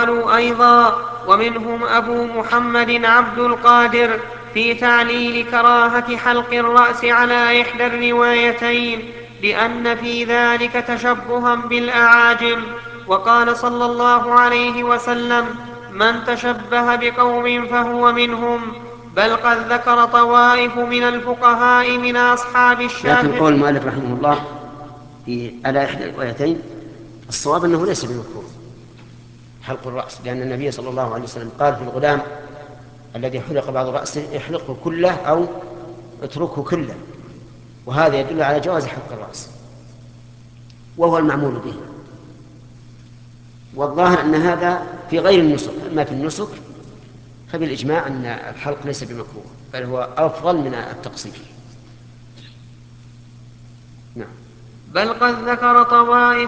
وقالوا أيضا. ومنهم أبو محمد عبد القادر في تعليل كراهة حلق الرأس على إحدى الروايتين، لأن في ذلك تشبها بالأعاجم. وقال صلى الله عليه وسلم: من تشبه بقوم فهو منهم. بل قد ذكر طوائف من الفقهاء من أصحاب لكن الشافعي. قول المؤلف رحمه الله على إحدى الروايتين، الصواب أنه ليس بمكروه حلق الرأس، لأن النبي صلى الله عليه وسلم قال في الغلام الذي حلق بعض رأسه: احلقه كله أو اتركه كله. وهذا يدل على جواز حلق الرأس، وهو المعمول به. والظاهر أن هذا في غير النسك. أما في النسك فبالإجماع أن الحلق ليس بمكروه، بل هو أفضل من التقصير. نعم. بل قد ذكر طوائف